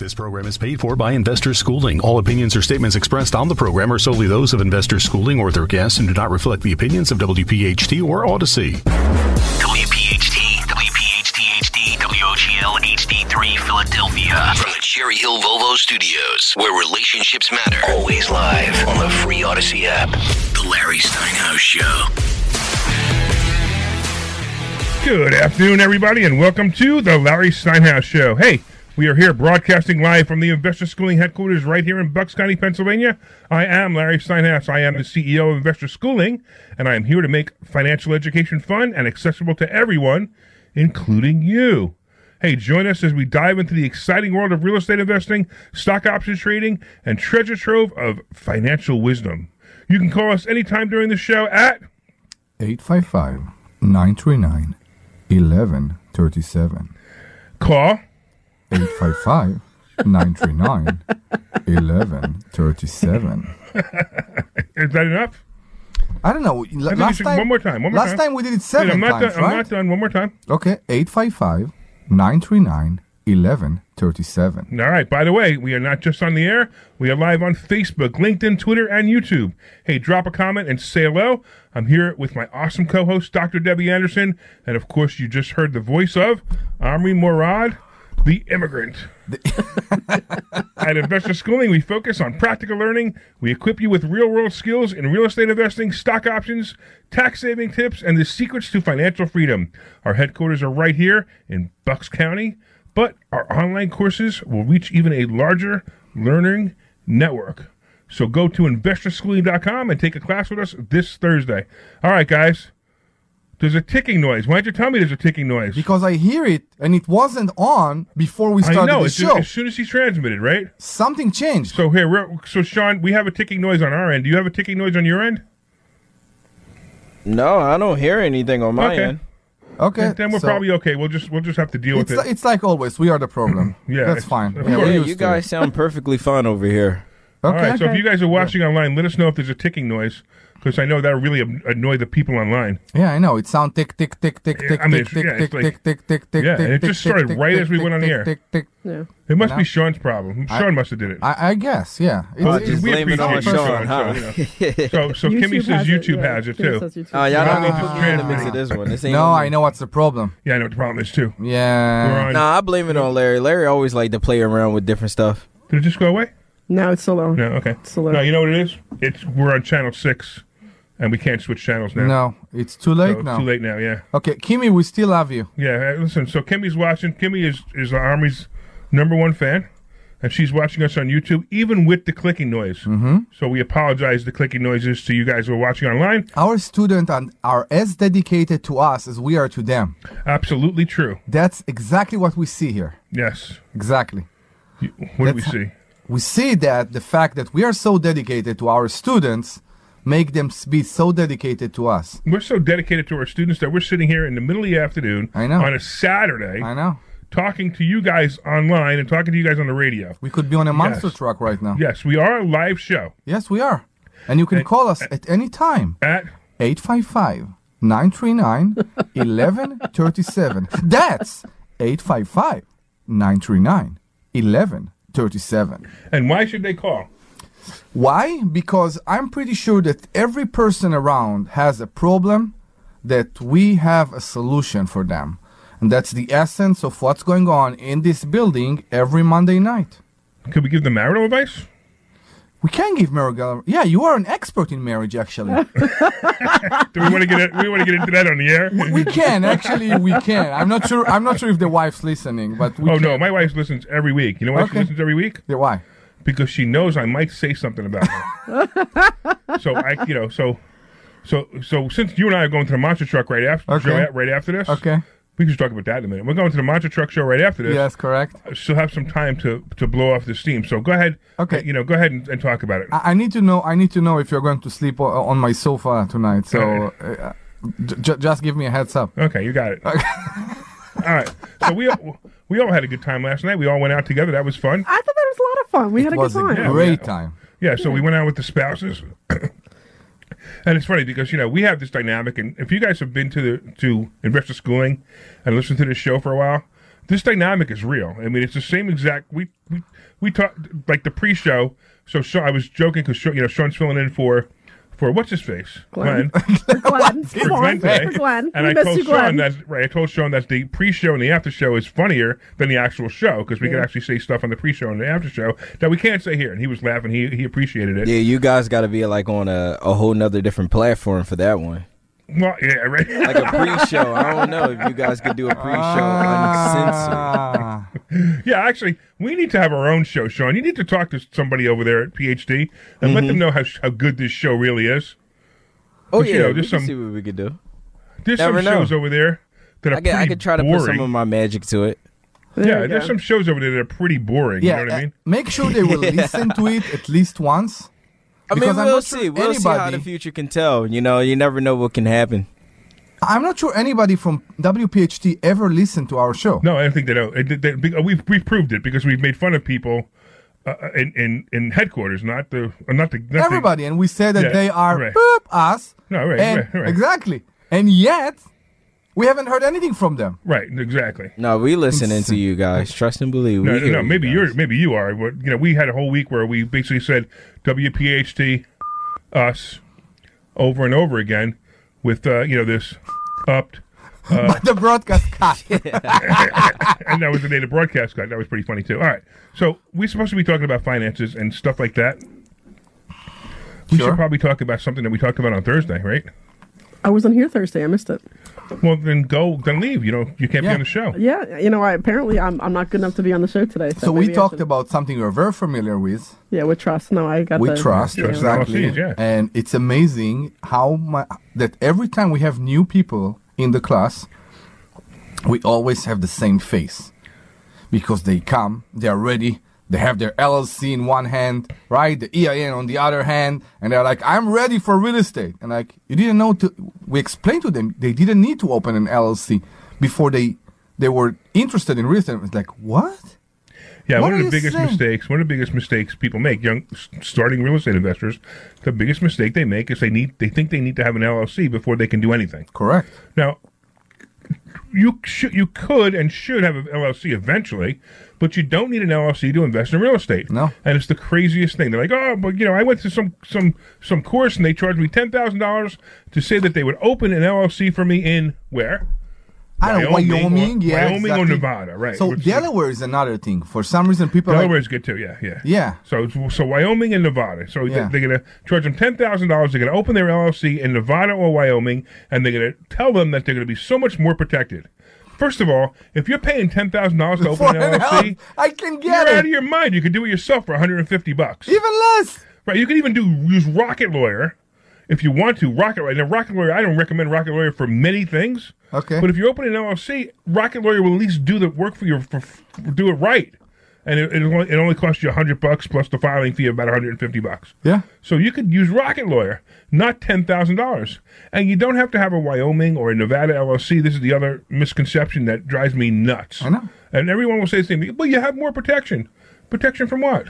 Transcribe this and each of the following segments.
This program is paid for by Investor Schooling. All opinions or statements expressed on the program are solely those of Investor Schooling or their guests and do not reflect the opinions of WPHT or Odyssey. WPHT, WPHT-HD, WOGL HD3 Philadelphia. From the Cherry Hill Volvo Studios, where relationships matter. Always live on the free Odyssey app. The Larry Steinhaus Show. Good afternoon, everybody, and welcome to the Larry Steinhaus Show. Hey, we are here broadcasting live from the Investor Schooling headquarters right here in Bucks County, Pennsylvania. I am Larry Steinhaus. I am the CEO of Investor Schooling, and I am here to make financial education fun and accessible to everyone, including you. Hey, join us as we dive into the exciting world of real estate investing, stock options trading, and treasure trove of financial wisdom. You can call us anytime during the show at 855-939-1137. Call 855-939-1137. Is that enough? I don't know. Last time, one more time. Last time we did it seven times, right? I'm not done. One more time. Okay, 855-939-1137. All right. By the way, we are not just on the air. We are live on Facebook, LinkedIn, Twitter, and YouTube. Hey, drop a comment and say hello. I'm here with my awesome co-host, Dr. Debbie Anderson. And, of course, you just heard the voice of Amri Morad, the immigrant. At Investor Schooling, we focus on practical learning. We equip you with real-world skills in real estate investing, stock options, tax-saving tips, and the secrets to financial freedom. Our headquarters are right here in Bucks County, but our online courses will reach even a larger learning network. So go to investorschooling.com and take a class with us this Thursday. All right, guys. There's a ticking noise. Why don't you tell me there's a ticking noise? Because I hear it, and it wasn't on before we started the show. As soon as he transmitted, right? Something changed. So here, Sean, we have a ticking noise on our end. Do you have a ticking noise on your end? No, I don't hear anything on my end. Okay, then we're probably okay. We'll just have to deal with it. It's like always. We are the problem. Yeah, that's fine. You guys sound perfectly fine over here. Okay. All right, so if you guys are watching online, let us know if there's a ticking noise, because I know that really annoy the people online. Yeah, I know. It sounds tick, tick, tick, tick, tick, tick, tick, tick, tick, tick, tick, tick. Yeah, and it just started right as we went on the air. Yeah. It must be Sean's problem. Sean must have did it. I guess, yeah. Just blame it on Sean, huh? So Kimmy says YouTube has it, too. Oh, y'all don't need to put me in the mix of this one. No, I know what's the problem. Yeah, I know what the problem is, too. Yeah. Nah, I blame it on Larry. Larry always liked to play around with different stuff. Did it just go away? No, it's still low. No, okay. No, you know what it is? We're on channel 6, and we can't switch channels now. No, it's too late now. It's too late now, yeah. Okay, Kimmy, we still love you. Yeah, listen, so Kimmy's watching. Kimmy is Army's #1 fan, and she's watching us on YouTube, even with the clicking noise. Mm-hmm. So we apologize the clicking noises to you guys who are watching online. Our students are as dedicated to us as we are to them. Absolutely true. That's exactly what we see here. Yes. Exactly. What do we see? We see that the fact that we are so dedicated to our students make them be so dedicated to us. We're so dedicated to our students that we're sitting here in the middle of the afternoon on a Saturday. I know. Talking to you guys online and talking to you guys on the radio. We could be on a monster truck right now. Yes, we are a live show. Yes, we are. And you can call us at any time. At 855-939-1137. That's 855-939-1137. And why should they call? Why? Because I'm pretty sure that every person around has a problem that we have a solution for them. And that's the essence of what's going on in this building every Monday night. Could we give them marital advice? We can give marital. Yeah, you are an expert in marriage, actually. Do we want to get into that on the air? We can actually. We can. I'm not sure if the wife's listening, but we can. No, my wife listens every week. You know why she listens every week? Yeah, why? Because she knows I might say something about her. So since you and I are going to the monster truck right after this. Okay. We can just talk about that in a minute. We're going to the Monster Truck Show right after this. Yes, correct. She'll have some time to blow off the steam. So go ahead. Okay. Go ahead and talk about it. I need to know if you're going to sleep on my sofa tonight. So just give me a heads up. Okay, you got it. Okay. All right. So we all had a good time last night. We all went out together. That was fun. I thought that was a lot of fun. We had a good time. It was a great time. Yeah. So we went out with the spouses. And it's funny because, we have this dynamic, and if you guys have been to Investor Schooling and listened to this show for a while, this dynamic is real. I mean, it's the same exact. We talked like the pre-show. So I was joking because Sean's filling in for what's his face, Glenn. For Glenn. For Come on, Glenn for Glenn. And We I miss told you, Sean Glenn. I told Sean that the pre-show and the after show is funnier than the actual show because we could actually say stuff on the pre-show and the after show that we can't say here. And he was laughing. He appreciated it. Yeah, you guys got to be like on a whole nother different platform for that one. Well, yeah, right. Like a pre-show. I don't know if you guys could do a pre-show uncensored. Yeah, actually, we need to have our own show, Sean. You need to talk to somebody over there at PhD and let them know how good this show really is. Oh, 'Cause, yeah, we there's can some see what we could do. there's Never some know. shows over there that are I pretty could try to boring. put some of my magic to it. Yeah, there's some shows over there that are pretty boring. Yeah, You know what I mean? make sure they will listen to it at least once. I mean, Because I'm we'll not sure see. We'll see how anybody- the future can tell. You know, you never know what can happen. I'm not sure anybody from WPHT ever listened to our show. No, I don't think they don't. We've proved it because we've made fun of people in headquarters, not the Everybody, and we said that Yeah, they are right. us. No, right, and right. Exactly. And yet, we haven't heard anything from them. Right, exactly. No, we listening to you guys. Trust and believe. No, We hear maybe you guys. you are. But, we had a whole week where we basically said WPHT, us, over and over again, with this upped. But the broadcast cut. And that was the day the broadcast got. That was pretty funny too. All right, so we're supposed to be talking about finances and stuff like that. We Sure. should probably talk about something that we talked about on Thursday, right? I wasn't here Thursday. I missed it. Well, then leave. You can't be Yeah. on the show. Yeah, apparently I'm not good enough to be on the show today. So we maybe I talked should- about something we're very familiar with. Yeah, with trust. No, I got We the trust, Trust exactly. LLCs, yeah. And it's amazing how that every time we have new people in the class, we always have the same face. Because they come, they are ready, they have their LLC in one hand, right? The EIN on the other hand, and they're like, I'm ready for real estate. And like, you didn't know we explained to them they didn't need to open an LLC before they were interested in real estate. It's like, what? Yeah, What one of are the you biggest saying? mistakes. One of the biggest mistakes people make, young starting real estate investors, the biggest mistake they make is they think they need to have an LLC before they can do anything. Correct. Now, you could and should have an LLC eventually, but you don't need an LLC to invest in real estate. No. And it's the craziest thing. They're like, oh, but I went to some course and they charged me $10,000 to say that they would open an LLC for me in where? I don't know, Wyoming, yeah. Wyoming or exactly. Nevada, right? So Which- Delaware is another thing. For some reason, people are like, Delaware's good too, yeah. yeah. So Wyoming and Nevada. So Yeah. they're going to charge them $10,000. They're going to open their LLC in Nevada or Wyoming, and they're going to tell them that they're going to be so much more protected. First of all, if you're paying $10,000 to For open an an LLC, I can you're get out of it. your mind. You could do it yourself for $150. Even less. Right? You can even use Rocket Lawyer if you want to. Rocket Lawyer. Now, Rocket Lawyer, I don't recommend Rocket Lawyer for many things. Okay. But if you open an LLC, Rocket Lawyer will at least do the work for you, do it right. And it only costs you $100 plus the filing fee of about $150. Yeah. So you could use Rocket Lawyer, not $10,000. And you don't have to have a Wyoming or a Nevada LLC. This is the other misconception that drives me nuts. I know. And everyone will say the same thing. Well, you have more protection. Protection from what?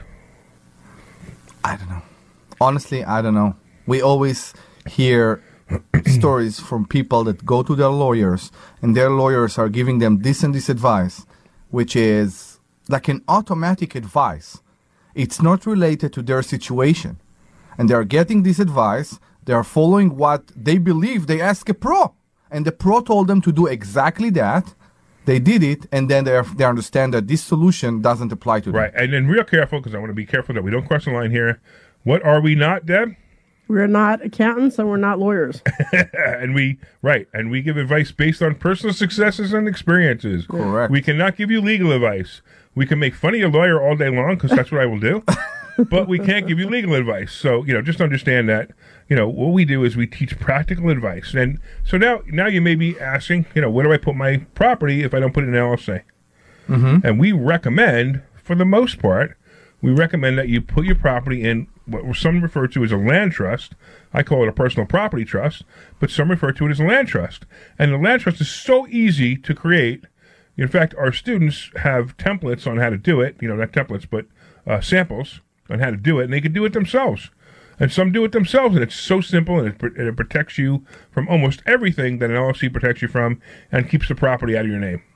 I don't know. Honestly, I don't know. We always hear stories from people that go to their lawyers, and their lawyers are giving them this and this advice, which is like an automatic advice. It's not related to their situation. And they're getting this advice, they are following what they believe. They ask a pro, and the pro told them to do exactly that. They did it, and then they understand that this solution doesn't apply to them. Right. And then real careful, because I want to be careful that we don't cross the line here. What are we not, Deb? We're not accountants and we're not lawyers. And we give advice based on personal successes and experiences. Correct. We cannot give you legal advice. We can make fun of your lawyer all day long, because that's what I will do. But we can't give you legal advice. So, just understand that, what we do is we teach practical advice. And so now you may be asking, where do I put my property if I don't put it in an LLC? Mm-hmm. And we recommend, for the most part, that you put your property in what some refer to as a land trust. I call it a personal property trust, but some refer to it as a land trust. And the land trust is so easy to create. In fact, our students have templates on how to do it. Not templates, but samples on how to do it, and they can do it themselves. And some do it themselves, and it's so simple, and it protects you from almost everything that an LLC protects you from, and keeps the property out of your name.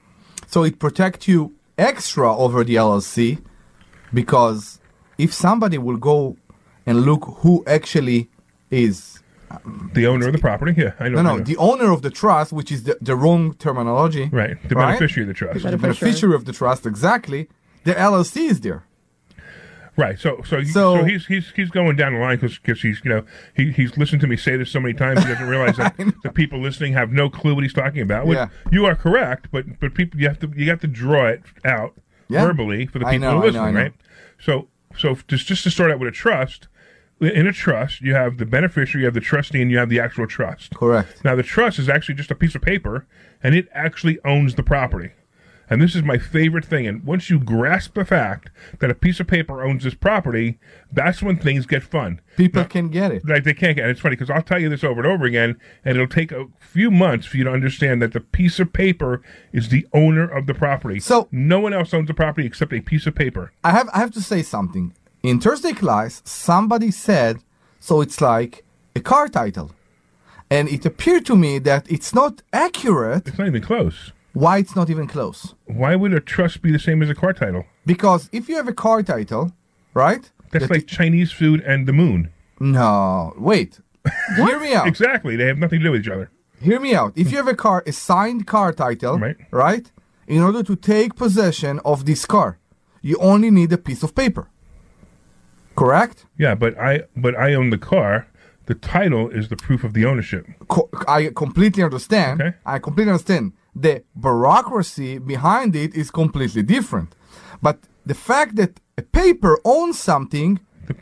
So it protects you extra over the LLC because if somebody will go and look who actually is The owner of the property? Yeah, I know. no, the owner of the trust, which is the wrong terminology. Right, the right? beneficiary of the trust. The The beneficiary of the trust, exactly. The LLC is there. Right, so he's going down the line because he's he's listened to me say this so many times he doesn't realize that the people listening have no clue what he's talking about. Which Yeah. You are correct, but people you have to draw it out verbally for the people who are listening, right? So just to start out with a trust. In a trust, you have the beneficiary, you have the trustee, and you have the actual trust. Correct. Now, the trust is actually just a piece of paper, and it actually owns the property. And this is my favorite thing. And once you grasp the fact that a piece of paper owns this property, that's when things get fun. People can get it. Like they can't get it. It's funny because I'll tell you this over and over again, and it'll take a few months for you to understand that the piece of paper is the owner of the property. So no one else owns the property except a piece of paper. I have to say something. In Thursday class, somebody said, so it's like a car title. And it appeared to me that it's not accurate. It's not even close. Why it's not even close? Why would a trust be the same as a car title? Because if you have a car title, right? That's like Chinese food and the moon. No, wait. Hear me out. Exactly. They have nothing to do with each other. Hear me out. If you have a signed car title, right? In order to take possession of this car, you only need a piece of paper. Correct? Yeah, but I own the car. The title is the proof of the ownership. I completely understand. Okay. I completely understand. The bureaucracy behind it is completely different. But the fact that a paper owns something,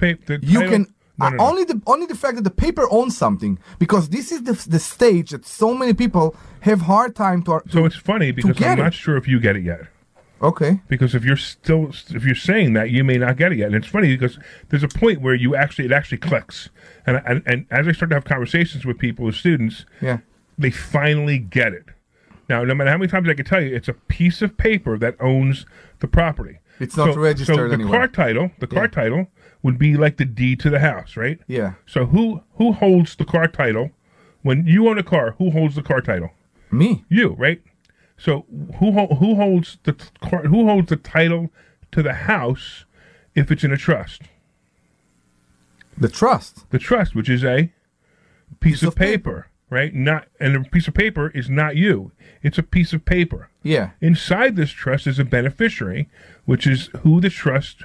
only the fact that the paper owns something, because this is the stage that so many people have hard time to. So it's funny because I'm not sure if you get it yet. Okay. Because if you're saying that, you may not get it yet, and it's funny because there's a point where it actually clicks, and as I start to have conversations with people, with students, they finally get it. Now, no matter how many times I can tell you, it's a piece of paper that owns the property. It's not registered anywhere. The car title would be like the deed to the house, right? Yeah. So who holds the car title when you own a car? Who holds the car title? Me. You, right? So who holds the title to the house if it's in a trust? The trust. The trust, which is a piece of paper, right? And a piece of paper is not you. It's a piece of paper. Yeah. Inside this trust is a beneficiary, which is who this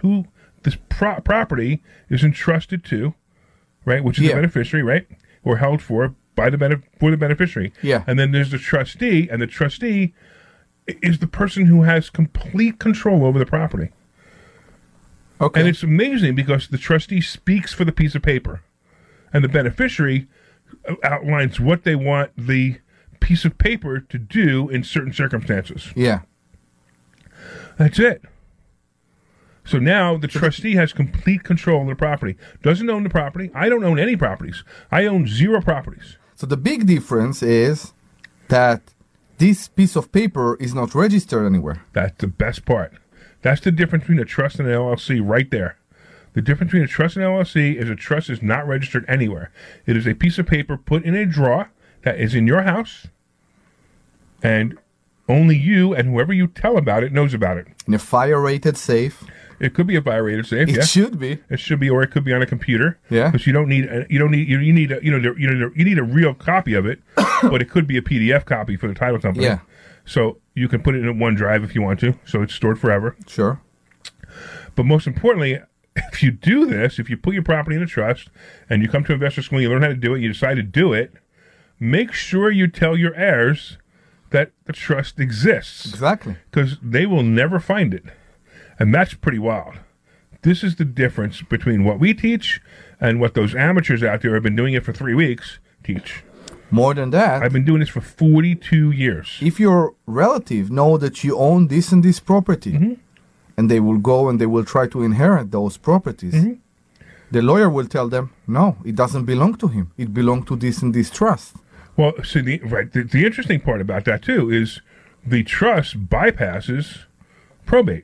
property is entrusted to, right? Which is the beneficiary, right? Or held for by the beneficiary. Yeah. And then there's the trustee, and the trustee is the person who has complete control over the property. Okay. And it's amazing because the trustee speaks for the piece of paper, and the beneficiary outlines what they want the piece of paper to do in certain circumstances. Yeah. That's it. So now the trustee has complete control of the property. Doesn't own the property. I don't own any properties. I own 0 properties. So the big difference is that this piece of paper is not registered anywhere. That's the best part. That's the difference between a trust and an LLC right there. The difference between a trust and an LLC is a trust is not registered anywhere. It is a piece of paper put in a drawer that is in your house, and only you and whoever you tell about it knows about it. In a fire-rated safe. It could be a fire-rated safe. It should be. It should be, or it could be on a computer. Yeah. Because you need a real copy of it, but it could be a PDF copy for the title company. Yeah. So you can put it in OneDrive if you want to, so it's stored forever. Sure. But most importantly, if you do this, if you put your property in a trust and you come to investor school, you learn how to do it, you decide to do it, make sure you tell your heirs that the trust exists. Exactly. Because they will never find it. And that's pretty wild. This is the difference between what we teach and what those amateurs out there who have been doing it for 3 weeks teach. More than that, I've been doing this for 42 years. If your relative know that you own this and this property, and they will go and they will try to inherit those properties, the lawyer will tell them, no, it doesn't belong to him. It belongs to this and this trust. Well, see, the interesting part about that, too, is the trust bypasses probate.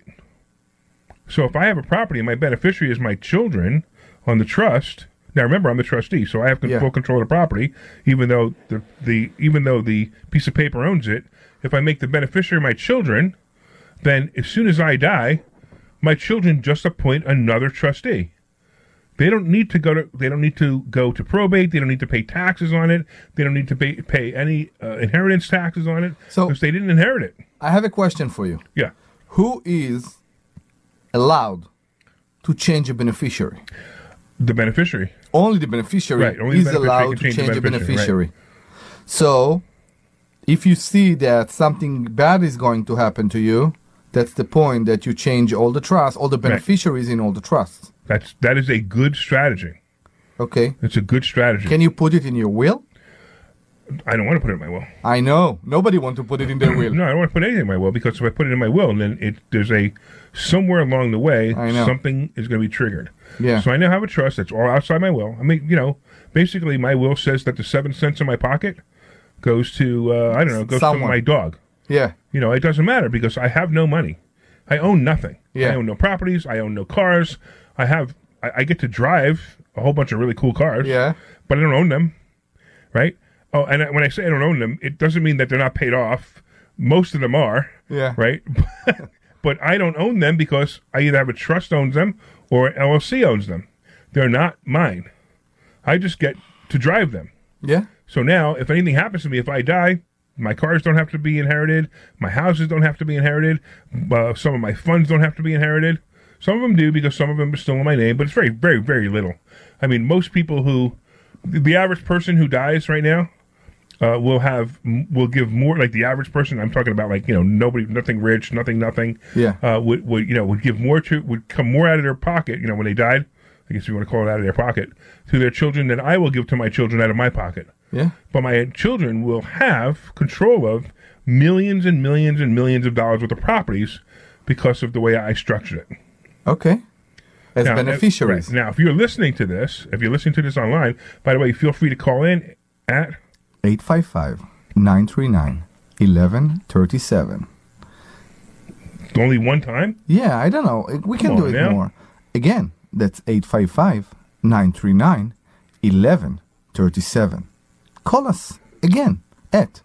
So if I have a property and my beneficiary is my children on the trust, now remember I'm the trustee, so I have full control of the property, even though the piece of paper owns it. If I make the beneficiary my children, then as soon as I die, my children just appoint another trustee. They don't need to go to probate. They don't need to pay taxes on it. They don't need to pay any inheritance taxes on it because they didn't inherit it. I have a question for you. Yeah. Who is allowed to change a beneficiary? The beneficiary. Only the beneficiary Right, only the is beneficiary allowed can to change change the a beneficiary, beneficiary. So, if you see that something bad is going to happen to you, that's the point that you change all the trusts, all the beneficiaries in all the trusts. That is a good strategy. Okay. It's a good strategy. Can you put it in your will? I don't want to put it in my will. I know. Nobody wants to put it in their will. No, I don't want to put anything in my will because if I put it in my will, then there's somewhere along the way something is going to be triggered. Yeah. So I now have a trust that's all outside my will. I mean, basically my will says that the 7 cents in my pocket goes to to my dog. Yeah. It doesn't matter because I have no money. I own nothing. Yeah. I own no properties. I own no cars. I get to drive a whole bunch of really cool cars. Yeah. But I don't own them. Right? Oh, and when I say I don't own them, it doesn't mean that they're not paid off. Most of them are. Yeah. Right? But I don't own them because I either have a trust owns them or an LLC owns them. They're not mine. I just get to drive them. Yeah. So now, if anything happens to me, if I die, my cars don't have to be inherited. My houses don't have to be inherited. Some of my funds don't have to be inherited. Some of them do because some of them are still in my name, but it's very, very, very little. I mean, most people the average person who dies right now will give more. Like the average person, I'm talking about, like nothing rich, nothing. Yeah. Would give more would come more out of their pocket. When they died, I guess you want to call it out of their pocket to their children than I will give to my children out of my pocket. Yeah. But my children will have control of millions and millions and millions of dollars worth of properties because of the way I structured it. Okay. As beneficiaries. Right. Now, if you're listening to this online, by the way, feel free to call in at 855-939-1137. Only one time? Yeah, I don't know. We can do it more. Again, that's 855-939-1137. Call us again at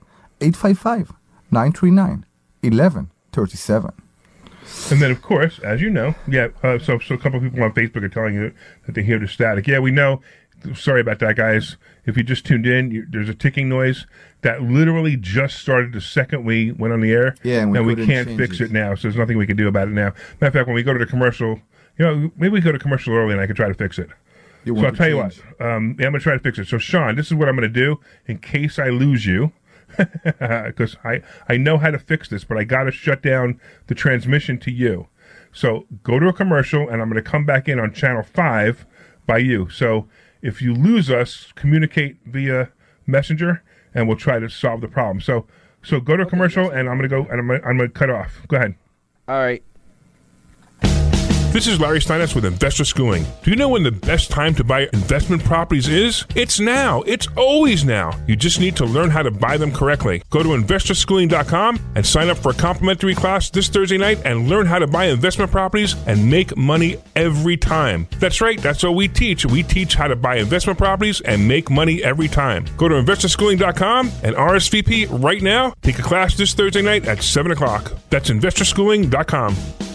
855-939-1137. And then, of course, as you know, so a couple of people on Facebook are telling you that they hear the static. Yeah, we know. Sorry about that, guys. If you just tuned in, there's a ticking noise that literally just started the second we went on the air. Yeah, and we can't fix it now, so there's nothing we can do about it now. Matter of fact, when we go to the commercial, maybe we go to commercial early and I can try to fix it. So I'll tell you what. I'm going to try to fix it. So, Sean, this is what I'm going to do in case I lose you. Because I know how to fix this, but I got to shut down the transmission to you. So go to a commercial, and I'm going to come back in on channel 5 by you. So if you lose us, communicate via Messenger, and we'll try to solve the problem. So go to a commercial, and I'm going to go, and I'm going to cut off. Go ahead. All right. This is Larry Steinitz with Investor Schooling. Do you know when the best time to buy investment properties is? It's now. It's always now. You just need to learn how to buy them correctly. Go to investorschooling.com and sign up for a complimentary class this Thursday night and learn how to buy investment properties and make money every time. That's right. That's what we teach. We teach how to buy investment properties and make money every time. Go to investorschooling.com and RSVP right now. Take a class this Thursday night at 7 o'clock. That's investorschooling.com.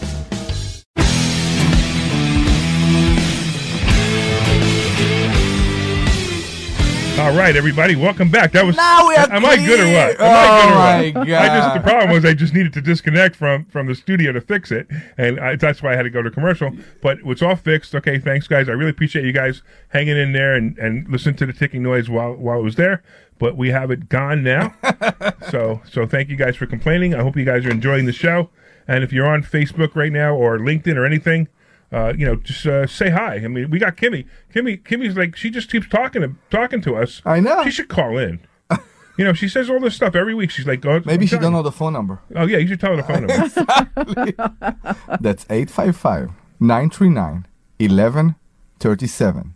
All right, everybody, welcome back. That was. Now we are am I good or what? My God. The problem was I just needed to disconnect from the studio to fix it, and that's why I had to go to commercial. But it's all fixed. Okay, thanks, guys. I really appreciate you guys hanging in there and listening to the ticking noise while it was there. But we have it gone now. so thank you guys for complaining. I hope you guys are enjoying the show. And if you're on Facebook right now or LinkedIn or anything, just say hi. I mean, we got Kimmy. Kimmy's like, she just keeps talking to us. I know. She should call in. She says all this stuff every week. She's like, oh, maybe she don't know the phone number. Oh, yeah, you should tell her the phone number. That's 855-939-1137.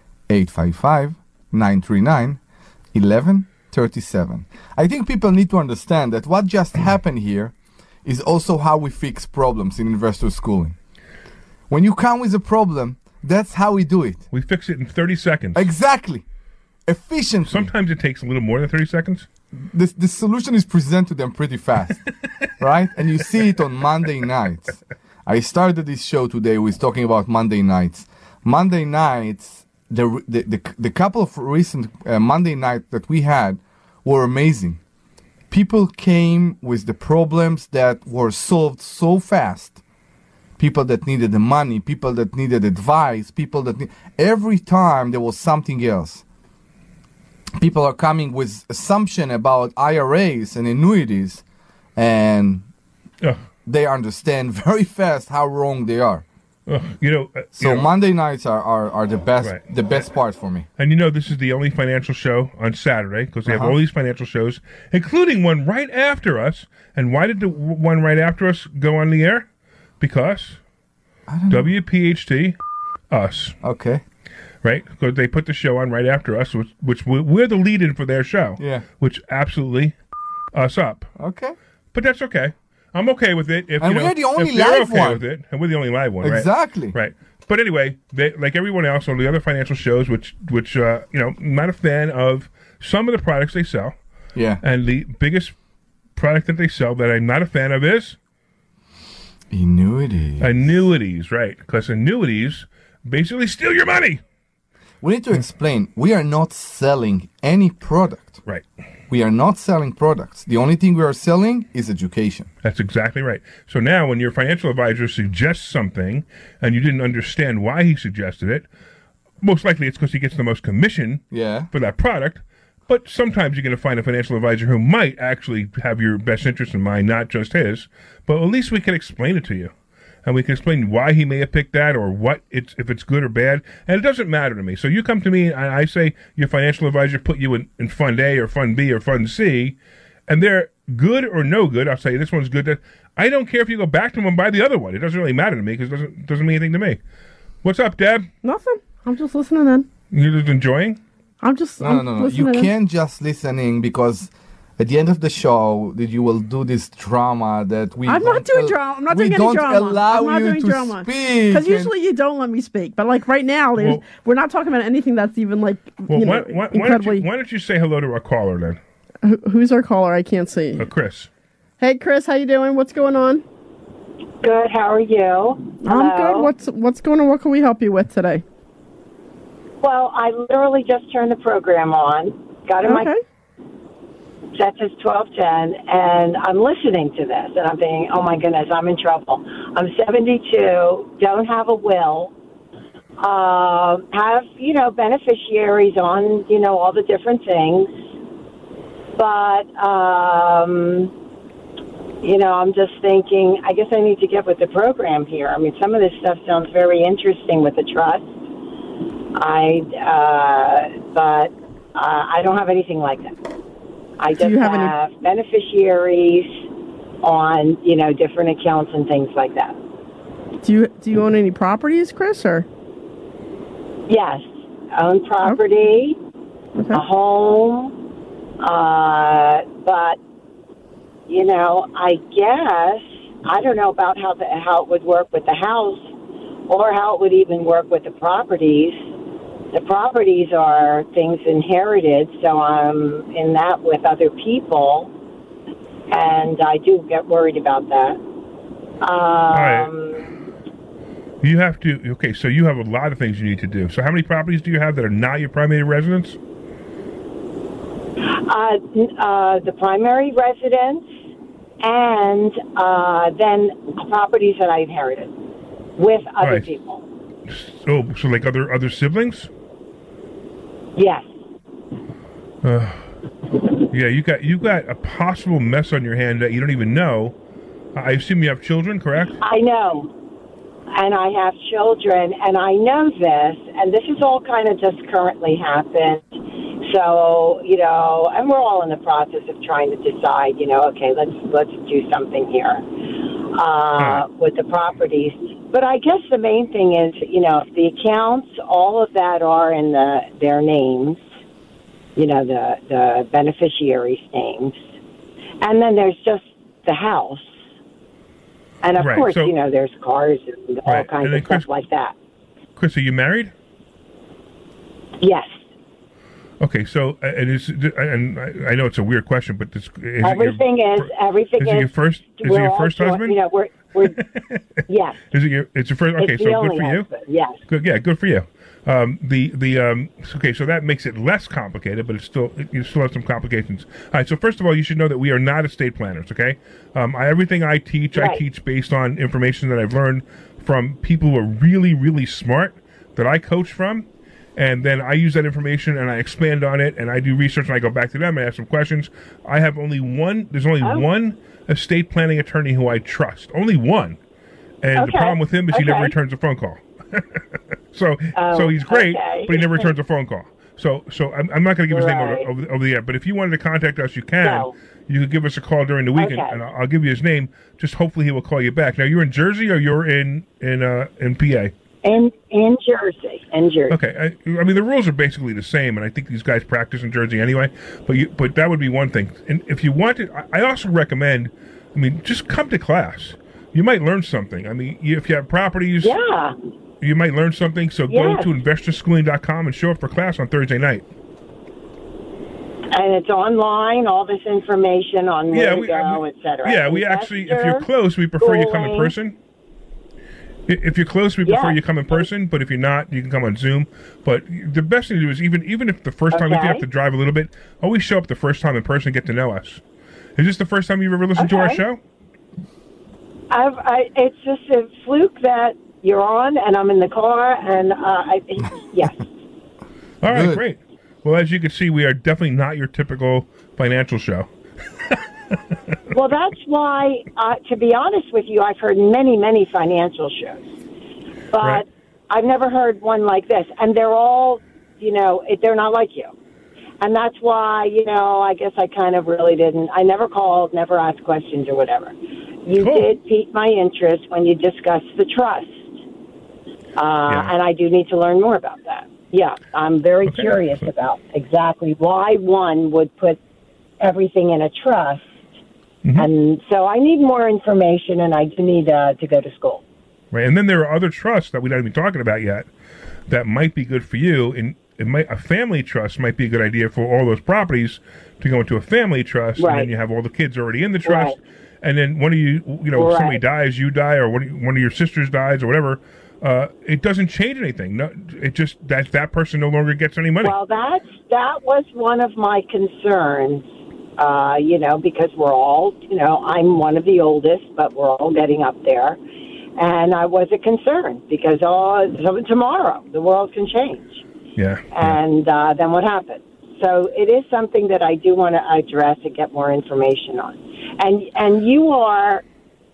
855-939-1137. I think people need to understand that what just happened here is also how we fix problems in investor schooling. When you come with a problem, that's how we do it. We fix it in 30 seconds. Exactly. Efficiently. Sometimes it takes a little more than 30 seconds. the solution is presented to them pretty fast, right? And you see it on Monday nights. I started this show today with talking about Monday nights. Monday nights, the couple of recent Monday nights that we had were amazing. People came with the problems that were solved so fast. People that needed the money, people that needed advice, every time there was something else. People are coming with assumption about IRAs and annuities, and they understand very fast how wrong they are. So Monday nights are the best, right. The best part for me. And this is the only financial show on Saturday because they have all these financial shows, including one right after us. And why did the one right after us go on the air? Because WPHT, us. Okay. Right? Because they put the show on right after us, which we're the lead-in for their show. Yeah. Which absolutely us up. Okay. But that's okay. I'm okay with it. And we're the only live one. With it, and we're the only live one, right? Exactly. Right. But anyway, like everyone else on the other financial shows, which not a fan of some of the products they sell. Yeah. And the biggest product that they sell that I'm not a fan of is annuities. Annuities, right? Because annuities basically steal your money. We need to explain. We are not selling any product. Right. We are not selling products. The only thing we are selling is education. That's exactly right. So now when your financial advisor suggests something and you didn't understand why he suggested it, most likely it's because he gets the most commission for that product. But sometimes you're going to find a financial advisor who might actually have your best interest in mind, not just his. But at least we can explain it to you. And we can explain why he may have picked that or if it's good or bad. And it doesn't matter to me. So you come to me and I say your financial advisor put you in Fund A or Fund B or Fund C, and they're good or no good. I'll say this one's good. I don't care if you go back to them and buy the other one. It doesn't really matter to me because it doesn't mean anything to me. What's up, Deb? Nothing. I'm just listening in. You're just enjoying? No. You can't just listening because at the end of the show, you will do this drama that we. I'm not doing drama. I'm not doing any drama. We don't allow you to speak. Because usually you don't let me speak. But like right now, we're not talking about anything that's even like incredibly. Why don't you say hello to our caller then? Who's our caller? I can't see. Chris. Hey, Chris, how you doing? What's going on? Good. How are you? I'm good. What's going on? What can we help you with today? Well, I literally just turned the program on. Got in my set to 1210, and I'm listening to this, and I'm thinking, oh my goodness, I'm in trouble. I'm 72, don't have a will, have, beneficiaries on, all the different things, but, I'm just thinking, I guess I need to get with the program here. I mean, some of this stuff sounds very interesting with the trust. But I don't have anything like that. I just have beneficiaries on, different accounts and things like that. Do you own any properties, Chris, or? Yes, own property, a home, but I guess I don't know about how it would work with the house, or how it would even work with the properties. The properties are things inherited, so I'm in that with other people, and I do get worried about that. All right. You have to, so you have a lot of things you need to do. So how many properties do you have that are not your primary residence? The primary residence, and then properties that I inherited with other people. So like other siblings? Yes. Yeah, you got a possible mess on your hand that you don't even know. I assume you have children, correct? I know. And I have children, and I know this, and this is all kind of just currently happened. So, and we're all in the process of trying to decide, okay, let's do something here with the properties. But I guess the main thing is, the accounts, all of that are in their names, the beneficiaries' names. And then there's just the house. And of course, there's cars and all kinds of stuff like that. Chris, are you married? Yes. Okay, so it is, and I know it's a weird question, but everything is your first husband? You know, we're yes. Is it it's your first? Okay, it's so good for you. Husband, yes. Good, yeah, good for you. Okay, so that makes it less complicated, but you still have some complications. All right, so first of all, you should know that we are not estate planners. Okay, everything I teach based on information that I've learned from people who are really, really smart that I coach from. And then I use that information and I expand on it and I do research and I go back to them and ask some questions. I have only one. There's only one estate planning attorney who I trust. Only one. And the problem with him is he never returns a phone call. So he's great, but he never returns a phone call. So I'm not going to give his name over the air. But if you wanted to contact us, you can. No. You could give us a call during the weekend, and I'll give you his name. Just hopefully he will call you back. Now you're in Jersey or you're in PA? In Jersey. Okay, I mean the rules are basically the same, and I think these guys practice in Jersey anyway. But that would be one thing. And if you want to, I also recommend. I mean, just come to class. You might learn something. I mean, if you have properties, you might learn something. So go to investorschooling.com and show up for class on Thursday night. And it's online. All this information on where to go, etc. Yeah, we actually, if you're close, we prefer you come in person. If you're close, we prefer you come in person, but if you're not, you can come on Zoom. But the best thing to do is, even if the first time, if you have to drive a little bit, always show up the first time in person and get to know us. Is this the first time you've ever listened to our show? It's just a fluke that you're on, and I'm in the car, and yes. All right, great. Well, as you can see, we are definitely not your typical financial show. Well, that's why, to be honest with you, I've heard many, many financial shows. But I've never heard one like this. And they're all, they're not like you. And that's why, I guess I kind of really didn't. I never called, never asked questions or whatever. You did pique my interest when you discussed the trust. And I do need to learn more about that. Yeah, I'm very curious about exactly why one would put everything in a trust. Mm-hmm. And so I need more information, and I do need to go to school. Right, and then there are other trusts that we're not even talking about yet that might be good for you. And a family trust might be a good idea for all those properties to go into a family trust, and then you have all the kids already in the trust. Right. And then one of you, somebody dies, you die, or one of your sisters dies, or whatever. It doesn't change anything. No, it just that person no longer gets any money. Well, that was one of my concerns. Because we're all, I'm one of the oldest, but we're all getting up there. And I was a concern because tomorrow the world can change. Yeah. And then what happens? So it is something that I do want to address and get more information on. And you are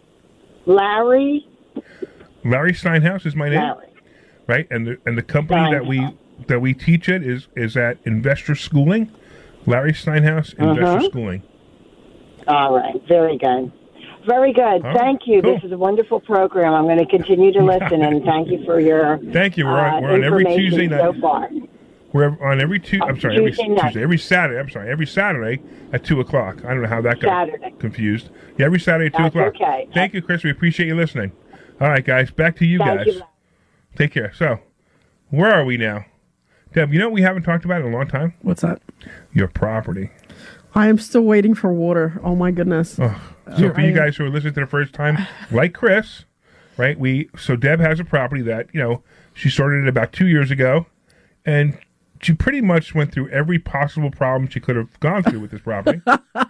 Larry? Larry Steinhaus is my name. Larry. Right? And the company Steinhaus. that we teach at is at Investor Schooling. Larry Steinhaus, Investor Schooling. All right. Very good. Very good. Thank you. Cool. This is a wonderful program. I'm going to continue to listen, and thank you for your Thank you. We're on every Tuesday night. So far. We're on every every Saturday at 2 o'clock. I don't know how that got confused. Yeah, every Saturday at 2 o'clock. Okay. Thank you, Chris. We appreciate you listening. All right, guys. Back to you guys. You. Take care. So, where are we now? Deb, you know what we haven't talked about in a long time? What's that? Your property. I am still waiting for water. Oh, my goodness. Oh. So for you guys who are listening to the first time, like Chris, right? So Deb has a property that, she started it about 2 years ago, and she pretty much went through every possible problem she could have gone through with this property.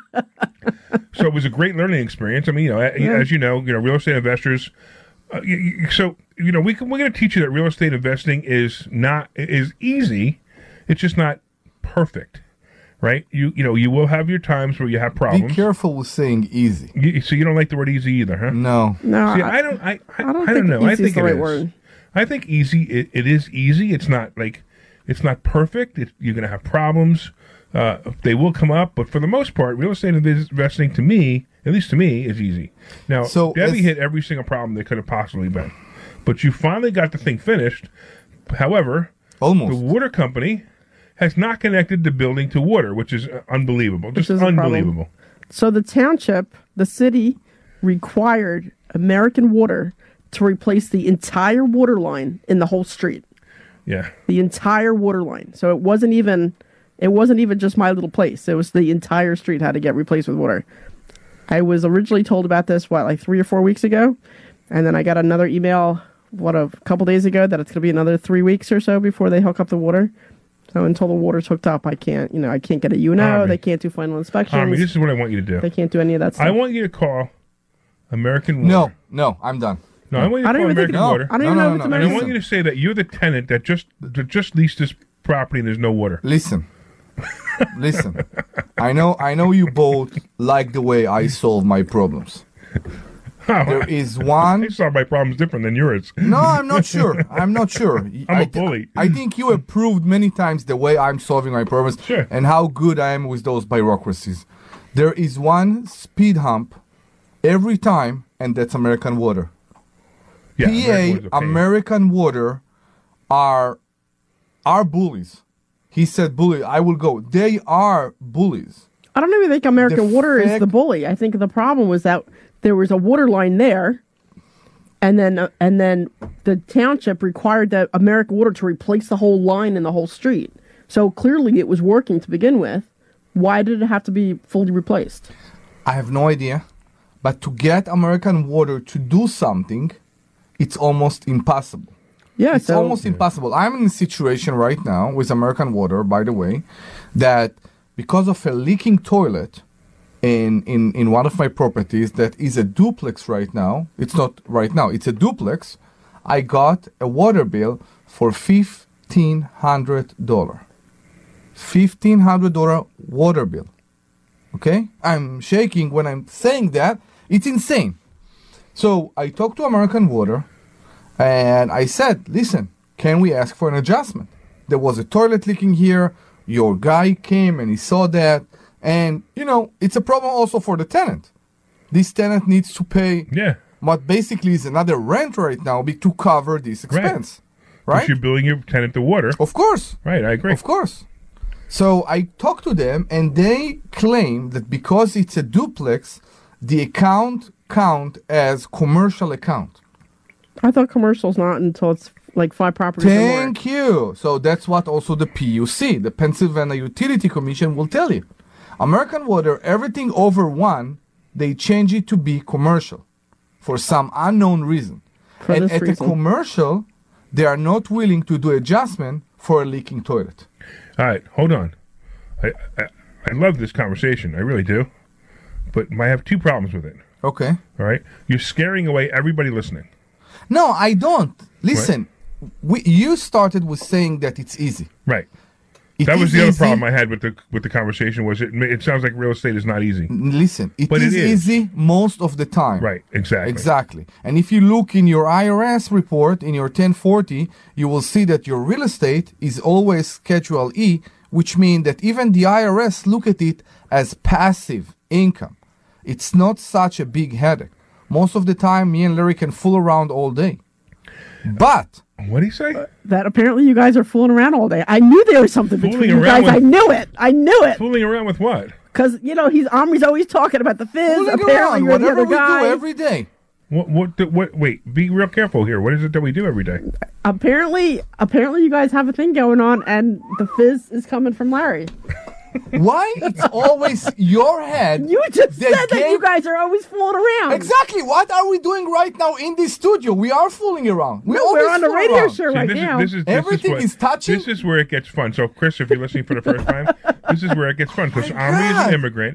So it was a great learning experience. I mean, as you know, real estate investors. So we're going to teach you that real estate investing is easy. It's just not perfect, right? You will have your times where you have problems. Be careful with saying easy. So you don't like the word easy either, huh? No. See, I don't know. I think the right word. I think easy. It is easy. It's not perfect. You're going to have problems. They will come up, but for the most part, real estate investing, to me, at least to me, is easy. Now, Debbie hit every single problem that could have possibly been, but you finally got the thing finished. However, the water company has not connected the building to water, which is unbelievable. Just unbelievable. So the township, the city, required American Water to replace the entire water line in the whole street. Yeah. The entire water line. So it wasn't even It wasn't even just my little place. It was the entire street had to get replaced with water. I was originally told about this, like 3 or 4 weeks ago. And then I got another email, a couple days ago that it's going to be another 3 weeks or so before they hook up the water. So until the water's hooked up, I can't get a UNO. They can't do final inspections. This is what I want you to do. They can't do any of that stuff. I want you to call American Water. No, I'm done. No, I want you to call American Water. I don't even know if it's And American. I want you to say that you're the tenant that just leased this property and there's no water. Listen. I know you both like the way I solve my problems. There is one. I solve my problems different than yours. No, I'm not sure. I'm a bully. I think you have proved many times the way I'm solving my problems and how good I am with those bureaucracies. There is one speed hump every time, and that's American Water. Yeah, American Water are bullies. He said bully. I will go. They are bullies. I don't even think American Water is the bully. I think the problem was that there was a water line there, and then the township required that American Water to replace the whole line in the whole street. So clearly it was working to begin with. Why did it have to be fully replaced? I have no idea. But to get American Water to do something, it's almost impossible. Yeah, it's almost impossible. I'm in a situation right now with American Water, by the way, that because of a leaking toilet in one of my properties that is a duplex right now, it's not right now, it's a duplex, I got a water bill for $1,500. $1,500 water bill. Okay? I'm shaking when I'm saying that. It's insane. So I talked to American Water and I said, listen, can we ask for an adjustment? There was a toilet leaking here. Your guy came and he saw that. And, it's a problem also for the tenant. This tenant needs to pay what basically is another rent right now to cover this expense. Right? You're billing your tenant the water. Of course. Right, I agree. Of course. So I talked to them, and they claim that because it's a duplex, the account count as commercial account. I thought commercial's not until it's like 5 properties or more. Thank you. So that's what also the PUC, the Pennsylvania Utility Commission, will tell you. American Water, everything over 1, they change it to be commercial for some unknown reason. And at a commercial, they are not willing to do adjustment for a leaking toilet. All right, hold on. I love this conversation. I really do. But I have 2 problems with it. Okay. All right? You're scaring away everybody listening. No, I don't. Listen, you started with saying that it's easy. Right. That was the other problem I had with the conversation was it sounds like real estate is not easy. Listen, it is easy most of the time. Right, exactly. Exactly. And if you look in your IRS report, in your 1040, you will see that your real estate is always Schedule E, which means that even the IRS look at it as passive income. It's not such a big headache. Most of the time, me and Larry can fool around all day. But... What did he say? That apparently you guys are fooling around all day. I knew there was something between you guys. I knew it. Fooling around with what? Because, Omri's always talking about the fizz. Fooling apparently you're whatever the other guy. we do every day. What, wait, be real careful here. What is it that we do every day? Apparently you guys have a thing going on, and the fizz is coming from Larry. Why? It's always your head. You just said that you guys are always fooling around. Exactly. What are we doing right now in this studio? We are fooling around. We're on the radio show right now. Everything is touching. This is where it gets fun. So, Chris, if you're listening for the first time, this is where it gets fun. Because Omri is an immigrant.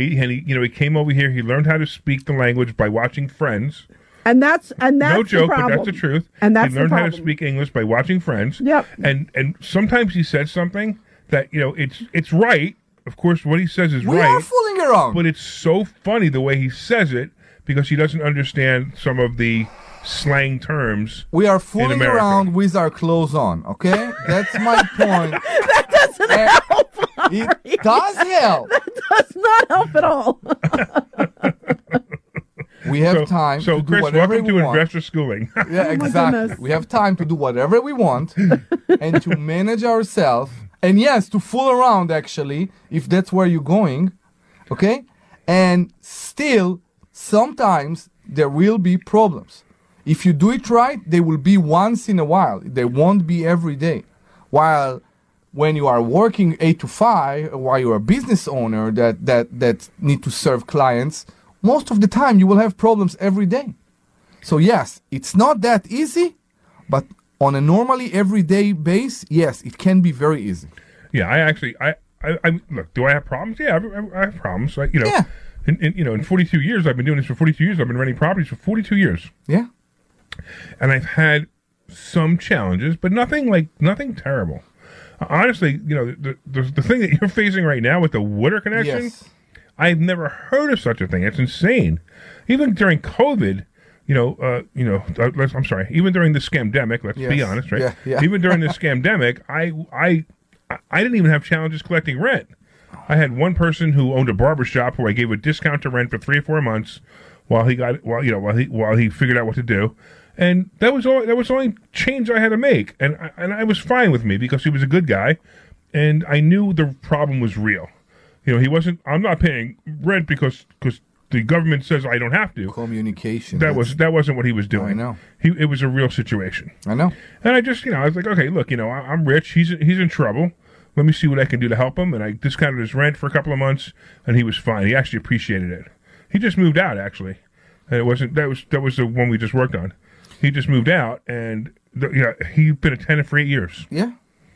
He came over here. He learned how to speak the language by watching Friends. And that's no joke, but that's the truth. And that's he learned how to speak English by watching Friends. Yep. And sometimes he says something that it's right. Of course, what he says is right. We are fooling around. But it's so funny the way he says it because he doesn't understand some of the slang terms. We are fooling around with our clothes on. Okay, that's my point. That doesn't help. It does help. That does not help at all. We have time to Chris, do whatever we want. welcome to Investor Schooling. Yeah, exactly. We have time to do whatever we want and to manage ourselves. And yes, to fool around, actually, if that's where you're going. Okay? And still, sometimes there will be problems. If you do it right, they will be once in a while. They won't be every day. While when you are working 8 to 5, while you're a business owner that need to serve clients, most of the time you will have problems every day. So yes, it's not that easy, but on a normally everyday base, yes, it can be very easy. Yeah, I look. Do I have problems? Yeah, I have problems. Yeah. In 42 years, I've been doing this for 42 years. I've been renting properties for 42 years. Yeah. And I've had some challenges, but nothing terrible. Honestly, the thing that you're facing right now with the water connection, Yes. I've never heard of such a thing. It's insane. Even during COVID, I'm sorry. Even during the scamdemic, let's be Yes. honest, right? Yeah. Even during the scamdemic, I didn't even have challenges collecting rent. I had one person who owned a barbershop who I gave a discount to rent for 3 or 4 months while he figured out what to do. And that was all. That was the only change I had to make, and I was fine with me because he was a good guy, and I knew the problem was real. He wasn't. I'm not paying rent because the government says I don't have to. Communication. That wasn't what he was doing. I know. It was a real situation. I know. And I just, I was like, okay, look, I'm rich. He's in trouble. Let me see what I can do to help him. And I discounted his rent for a couple of months, and he was fine. He actually appreciated it. He just moved out, actually, and it wasn't. That was the one we just worked on. He just moved out, and he'd been a tenant for 8 years. Yeah.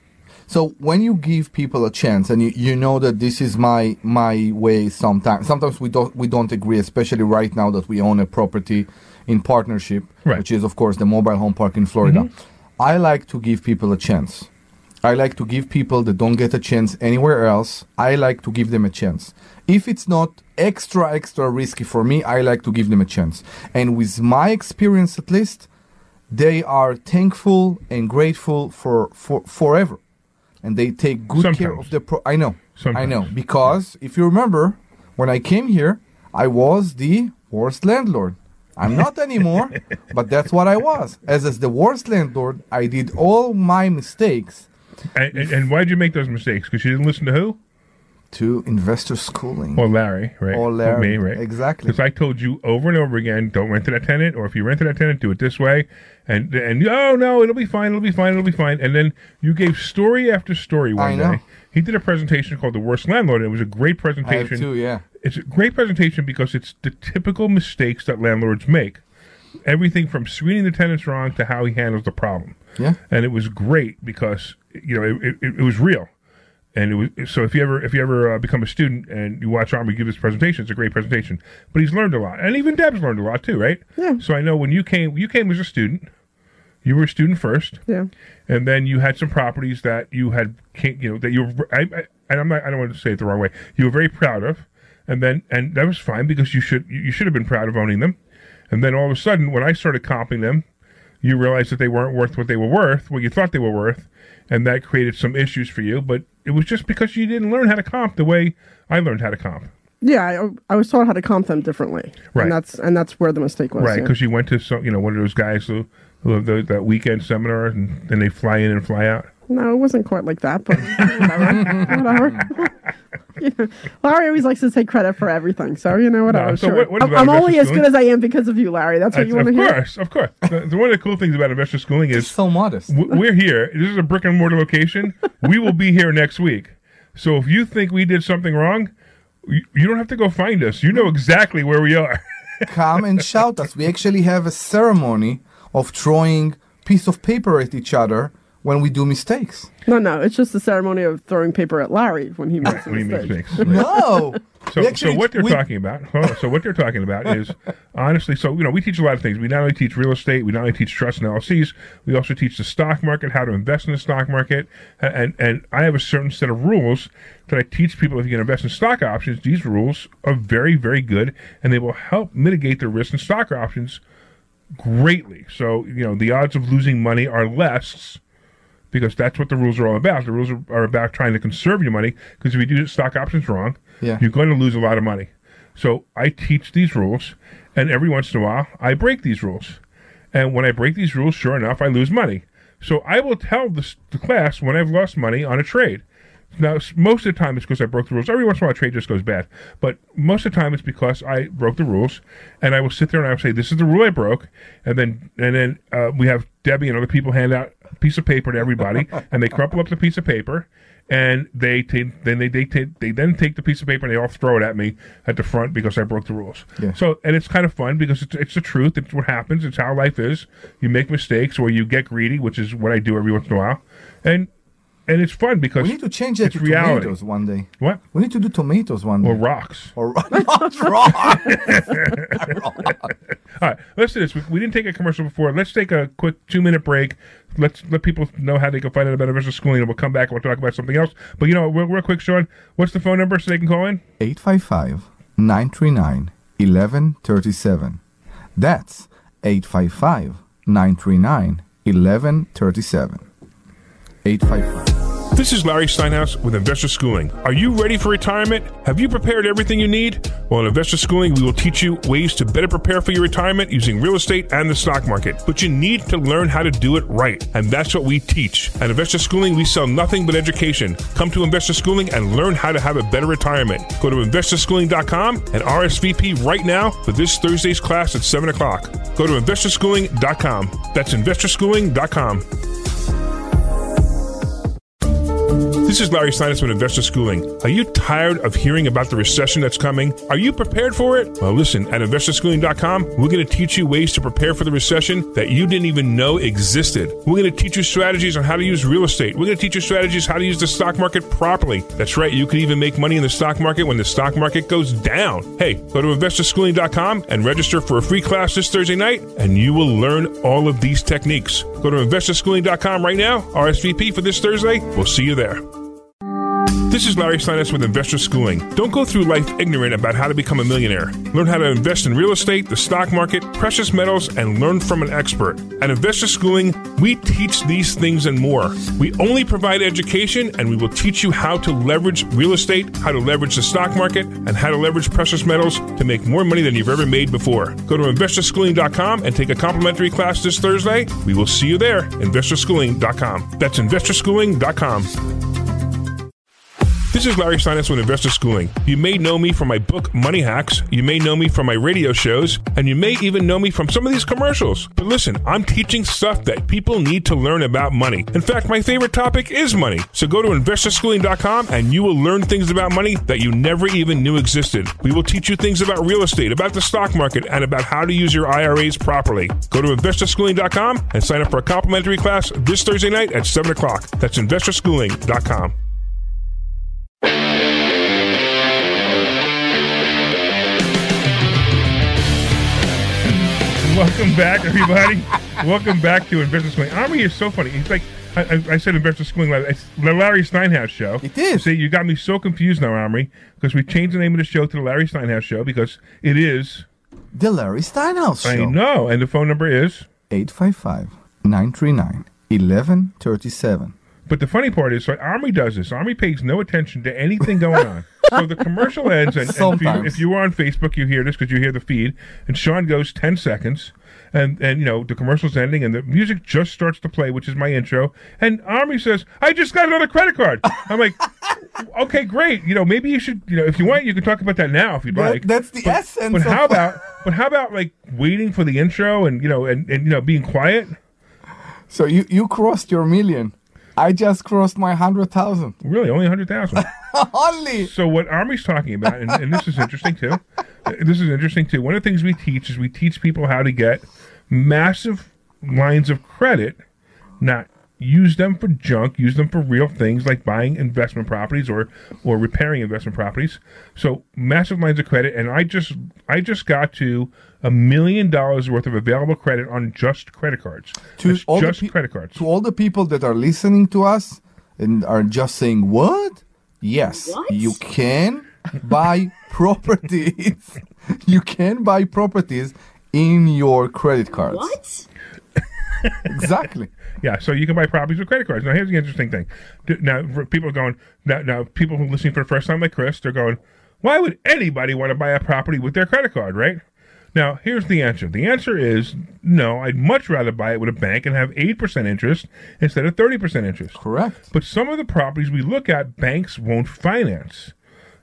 So when you give people a chance, and you know that this is my way, sometimes we don't agree, especially right now that we own a property in partnership, right, which is of course the mobile home park in Florida. Mm-hmm. I like to give people a chance. I like to give people that don't get a chance anywhere else, I like to give them a chance. If it's not extra risky for me, I like to give them a chance. And with my experience, at least, they are thankful and grateful for forever. And they take good care of the I know. Sometimes. I know. Because if you remember, when I came here, I was the worst landlord. I'm not anymore, but that's what I was. As the worst landlord, I did all my mistakes. And why did you make those mistakes? Because you didn't listen to who? To investor schooling. Or Larry, right? Or Larry, me, right? Exactly. Because I told you over and over again, don't rent to that tenant, or if you rent to that tenant, do it this way. And oh no, it'll be fine. And then you gave story after story one day. He did a presentation called The Worst Landlord, and it was a great presentation. I have too, yeah. It's a great presentation because it's the typical mistakes that landlords make. Everything from screening the tenants wrong to how he handles the problem. Yeah. And it was great because it was real. And it was, so if you ever become a student and you watch Army give this presentation, it's a great presentation. But he's learned a lot, and even Deb's learned a lot too, right? Yeah. So I know when you came as a student. You were a student first, yeah, and then you had some properties that you had, that you were. I don't want to say it the wrong way. You were very proud of, and that was fine because you should have been proud of owning them. And then all of a sudden, when I started comping them, you realized that they weren't worth what they were worth, what you thought they were worth, and that created some issues for you. But it was just because you didn't learn how to comp the way I learned how to comp. Yeah, I was taught how to comp them differently, right? And that's where the mistake was, right? Because you went to one of those guys who have that weekend seminar, and then they fly in and fly out. No, it wasn't quite like that, but whatever. Larry always likes to take credit for everything, so whatever. No, so sure. I'm only as good as I am because of you, Larry. That's what you want to hear? Of course. One of the cool things about investor schooling is so modest. We're here. This is a brick and mortar location. We will be here next week. So if you think we did something wrong, you don't have to go find us. You know exactly where we are. Come and shout us. We actually have a ceremony of throwing piece of paper at each other when we do mistakes. No, it's just the ceremony of throwing paper at Larry when he makes mistakes. No. So what they're talking about? So what they're talking about is honestly. So we teach a lot of things. We not only teach real estate, we not only teach trust and LLCs. We also teach the stock market, how to invest in the stock market, and I have a certain set of rules that I teach people. If you can invest in stock options, these rules are very, very good, and they will help mitigate the risk in stock options greatly. So the odds of losing money are less. Because that's what the rules are all about. The rules are about trying to conserve your money. Because if you do stock options wrong, you're going to lose a lot of money. So I teach these rules, and every once in a while, I break these rules. And when I break these rules, sure enough, I lose money. So I will tell the class when I've lost money on a trade. Now, most of the time, it's because I broke the rules. Every once in a while, a trade just goes bad. But most of the time, it's because I broke the rules. And I will sit there and I will say, this is the rule I broke. And then we have Debbie and other people hand out a piece of paper to everybody. And they crumple up the piece of paper. and they take the piece of paper and they all throw it at me at the front because I broke the rules. Yeah. So, and it's kind of fun because it's the truth. It's what happens. It's how life is. You make mistakes or you get greedy, which is what I do every once in a while, and it's fun because We need to change that it's to reality. tomatoes one day. What? We need to do tomatoes one day. Or rocks. Or not rocks. All right, let's do this. We didn't take a commercial before. Let's take a quick 2-minute break. Let's let people know how they can find out about Investor Schooling, and we'll come back and we'll talk about something else. But real quick, Sean, what's the phone number so they can call in? 855-939-1137. That's 855-939-1137. 855. This is Larry Steinhaus with Investor Schooling. Are you ready for retirement? Have you prepared everything you need? Well, in Investor Schooling, we will teach you ways to better prepare for your retirement using real estate and the stock market. But you need to learn how to do it right, and that's what we teach. At Investor Schooling, we sell nothing but education. Come to Investor Schooling and learn how to have a better retirement. Go to investorschooling.com and RSVP right now for this Thursday's class at 7 o'clock. Go to investorschooling.com. That's investorschooling.com. This is Larry Steinhaus with Investor Schooling. Are you tired of hearing about the recession that's coming? Are you prepared for it? Well, listen, at investorschooling.com, we're going to teach you ways to prepare for the recession that you didn't even know existed. We're going to teach you strategies on how to use real estate. We're going to teach you strategies how to use the stock market properly. That's right, you could even make money in the stock market when the stock market goes down. Hey, go to investorschooling.com and register for a free class this Thursday night, and you will learn all of these techniques. Go to investorschooling.com right now, RSVP for this Thursday. We'll see you there. This is Larry Steinhaus with Investor Schooling. Don't go through life ignorant about how to become a millionaire. Learn how to invest in real estate, the stock market, precious metals, and learn from an expert. At Investor Schooling, we teach these things and more. We only provide education, and we will teach you how to leverage real estate, how to leverage the stock market, and how to leverage precious metals to make more money than you've ever made before. Go to investorschooling.com and take a complimentary class this Thursday. We will see you there. investorschooling.com. That's investorschooling.com. This is Larry Steinhaus with Investor Schooling. You may know me from my book, Money Hacks. You may know me from my radio shows. And you may even know me from some of these commercials. But listen, I'm teaching stuff that people need to learn about money. In fact, my favorite topic is money. So go to investorschooling.com and you will learn things about money that you never even knew existed. We will teach you things about real estate, about the stock market, and about how to use your IRAs properly. Go to investorschooling.com and sign up for a complimentary class this Thursday night at 7 o'clock. That's investorschooling.com. Welcome back, everybody. Welcome back to Investor Schooling. Army is so funny. He's like, I said Investor Schooling Live. It's the Larry Steinhaus Show. It is. See, you got me so confused now, Army, because we changed the name of the show to the Larry Steinhaus Show because it is The Larry Steinhaus Show. I know. And the phone number is 855-939-1137. But the funny part is, so Army does this. Army pays no attention to anything going on. So the commercial ends, and if you were on Facebook, you hear this because you hear the feed, and Sean goes 10 seconds, and the commercial's ending, and the music just starts to play, which is my intro, and Army says, I just got another credit card. I'm like, okay, great. Maybe you should, if you want, you can talk about that now if you'd like. That's the essence. But how about like waiting for the intro and being quiet? So you crossed your million. I just crossed my 100,000. Really, only 100,000. Only. So what Army's talking about, and this is interesting too. One of the things we teach is we teach people how to get massive lines of credit, not use them for junk, use them for real things like buying investment properties or repairing investment properties. So massive lines of credit, and I just got to $1 million worth of available credit on just credit cards. Credit cards. To all the people that are listening to us and are just saying, what? Yes, what? You can buy properties. You can buy properties in your credit cards. What? Exactly. Yeah, so you can buy properties with credit cards. Now, here's the interesting thing. Now, people are going, now people who are listening for the first time like Chris, they're going, why would anybody want to buy a property with their credit card, right? Now, here's the answer. The answer is no, I'd much rather buy it with a bank and have 8% interest instead of 30% interest. Correct. But some of the properties we look at, banks won't finance.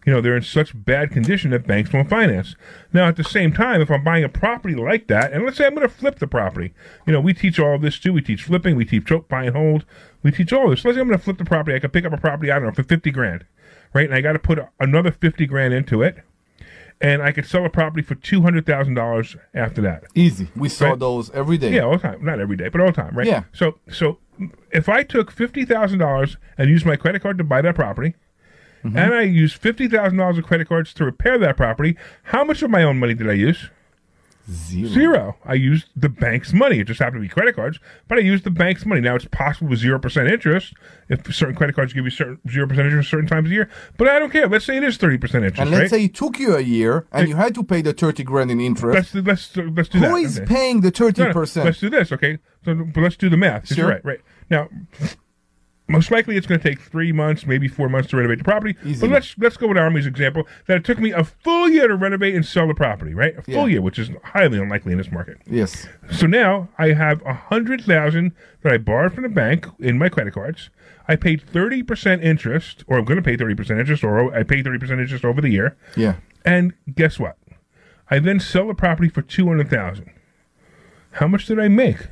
they're in such bad condition that banks won't finance. Now, at the same time, if I'm buying a property like that, and let's say I'm going to flip the property, we teach all of this too. We teach flipping, we teach buy and hold, we teach all this. Let's say I'm going to flip the property. I could pick up a property, I don't know, for $50,000, right? And I got to put another $50,000 into it, and I could sell a property for $200,000 after that. Easy. We saw those every day. Yeah, all the time. Not every day, but all the time, right? Yeah. So if I took $50,000 and used my credit card to buy that property, and I used $50,000 of credit cards to repair that property, how much of my own money did I use? Zero. I used the bank's money. It just happened to be credit cards, but I used the bank's money. Now, it's possible with 0% interest if certain credit cards give you 0% interest certain times a year, but I don't care. Let's say it is 30% interest, and let's say it took you a year and you had to pay the $30,000 in interest. Let's do that. Who is paying the 30%? No, let's do this, okay? But let's do the math. Sure. Right. Now, most likely it's going to take 3 months, maybe 4 months to renovate the property. Easy. But let's go with Army's example that it took me a full year to renovate and sell the property, right? A full year, which is highly unlikely in this market. Yes. So now I have $100,000 that I borrowed from the bank in my credit cards. I paid 30% interest, or I'm going to pay 30% interest, or I pay 30% interest over the year. Yeah. And guess what? I then sell the property for $200,000. How much did I make?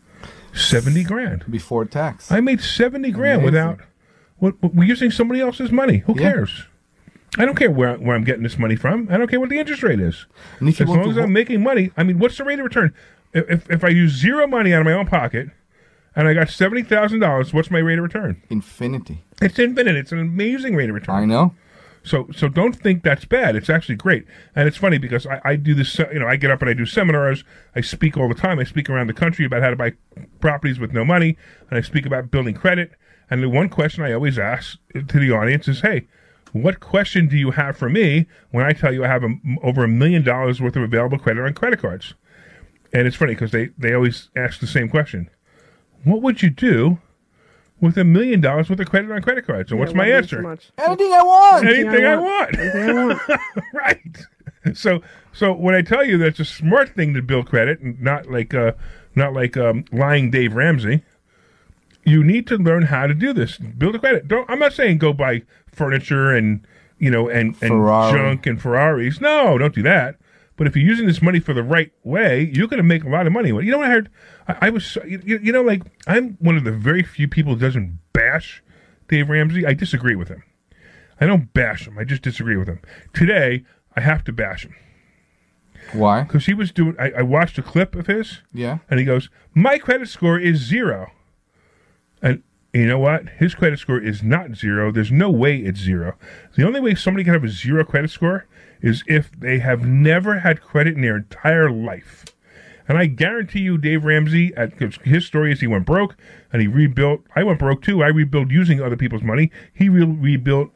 $70,000 before tax. I made $70,000 without. We're using somebody else's money. Who cares? I don't care where I'm getting this money from. I don't care what the interest rate is. And if as long as I'm making money, what's the rate of return? If I use zero money out of my own pocket, and I got $70,000, what's my rate of return? Infinity. It's infinite. It's an amazing rate of return. I know. So don't think that's bad. It's actually great. And it's funny because I do this, I get up and I do seminars. I speak all the time. I speak around the country about how to buy properties with no money. And I speak about building credit. And the one question I always ask to the audience is, hey, what question do you have for me when I tell you I have over $1 million worth of available credit on credit cards? And it's funny because they always ask the same question. What would you do with $1 million worth of credit on credit cards? And what's my answer? Anything I want. Anything I want. Right. So when I tell you that's a smart thing to build credit, and not like lying Dave Ramsey, you need to learn how to do this. Build a credit. I'm not saying go buy furniture and junk and Ferraris. No, don't do that. But if you're using this money for the right way, you're going to make a lot of money. You know what I heard? I was, I'm one of the very few people who doesn't bash Dave Ramsey. I disagree with him. I don't bash him. I just disagree with him. Today, I have to bash him. Why? Because he was doing, I watched a clip of his. Yeah. And he goes, my credit score is 0. And you know what? His credit score is not 0. There's no way it's 0. The only way somebody can have a 0 credit score is if they have never had credit in their entire life. And I guarantee you, Dave Ramsey, his story is he went broke and he rebuilt. I went broke too. I rebuilt using other people's money. He rebuilt